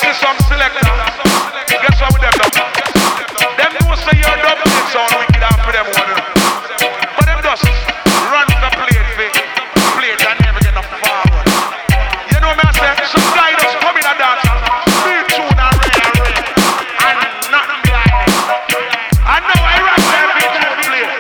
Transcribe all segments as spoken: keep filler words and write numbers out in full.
see some selectors. Guess what with them done? Them know say your dub plate sound wicked and for them one. But them just run the plate for plate and never get no forward. You know me I say, some guy just come in a dance, beat tune and ray and ray, and nothing behind it. I know I rock that beat tune plate.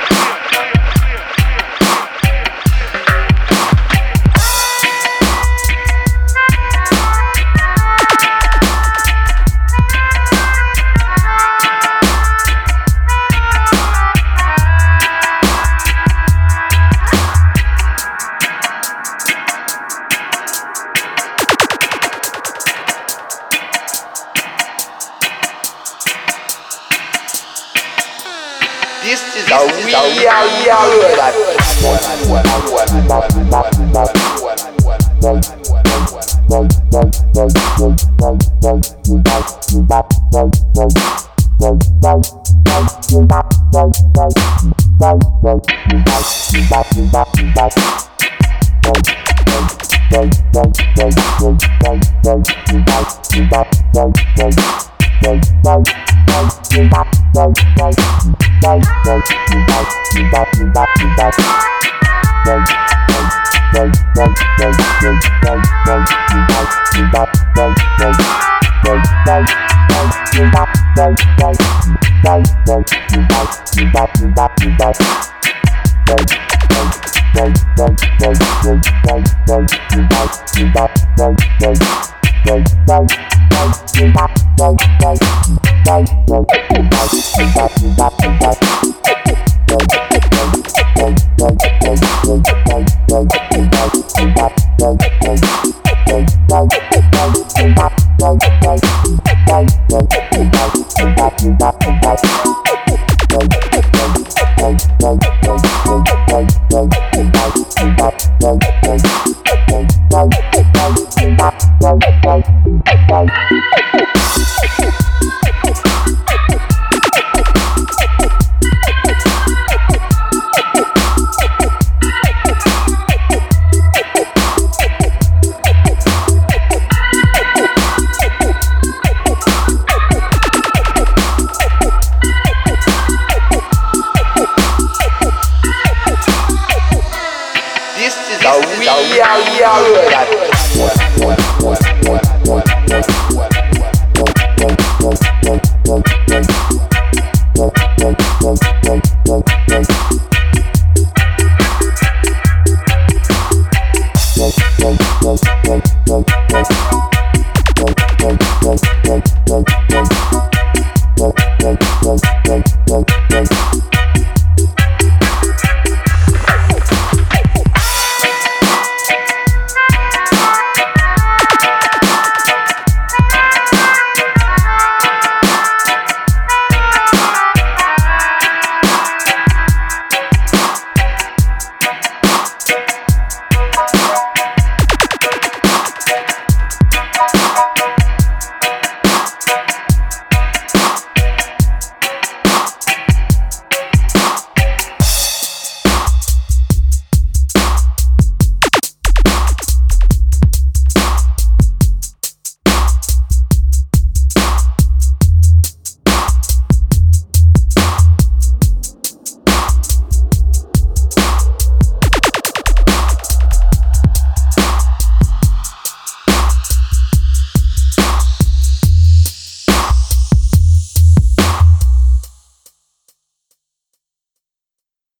This is a real, real Bye.